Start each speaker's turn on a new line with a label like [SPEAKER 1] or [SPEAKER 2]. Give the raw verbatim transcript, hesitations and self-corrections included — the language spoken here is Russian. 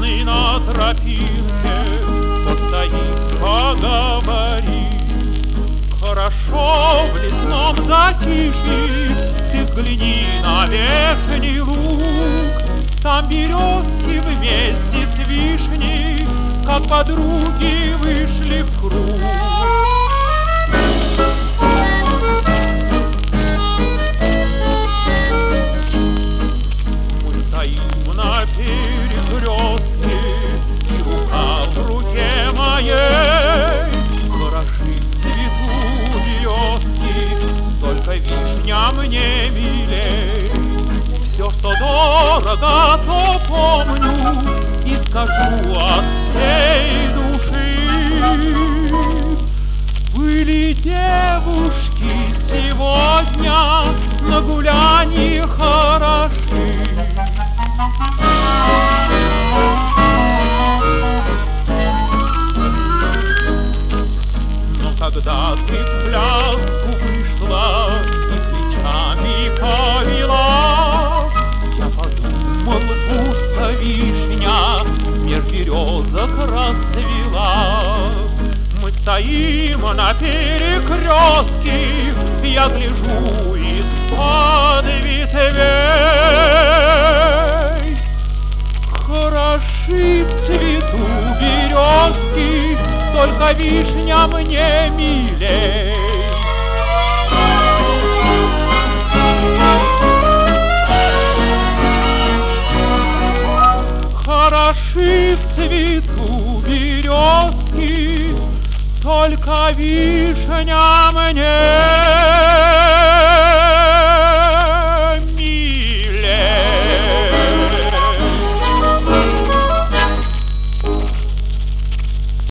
[SPEAKER 1] Бесцветный на тропинке постоит, поговорит. Хорошо в лесном затишье ты взгляни на вешний луг. Там березки вместе с вишней, как подруги, вышли в круг. Мы стоим на перекрестке, и рука в руке моей. Хороши цвету березки, только вишня мне милей. Все, что дорого, то помню и скажу от всей души. Были девушки сегодня на гулянье хороши. Но когда ты в пляску вышла и плечами повела, я подумал, будто вишня меж березок расцвела. Мы стоим на перекрестке, я гляжу из-под ветвей. Хороши в цвету березки, только вишня мне милей. Хороши в цвету березки, только вишня мне